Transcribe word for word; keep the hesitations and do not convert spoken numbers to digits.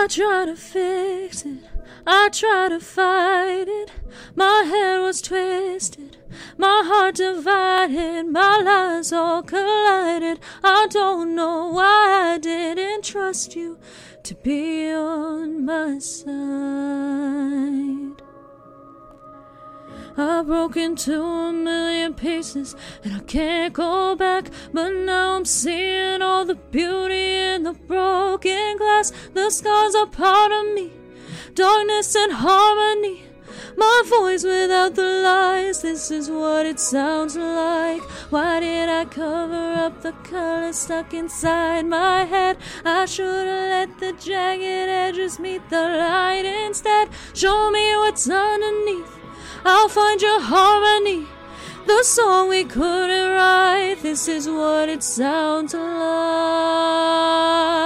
I try to fix it, I try to fight it. My head was twisted, my heart divided, my lies all collided. I don't know why I didn't trust you to be on my side. I broke into a million pieces and I can't go back, but now I'm seeing all the beauty in the broken glass. The scars are part of me, darkness and harmony, my voice without the lies. This is what it sounds like. Why did I cover up the color stuck inside my head? I should've let the jagged edges meet the light instead. Show me what's underneath, I'll find your harmony, the song we couldn't write. This is what it sounds like.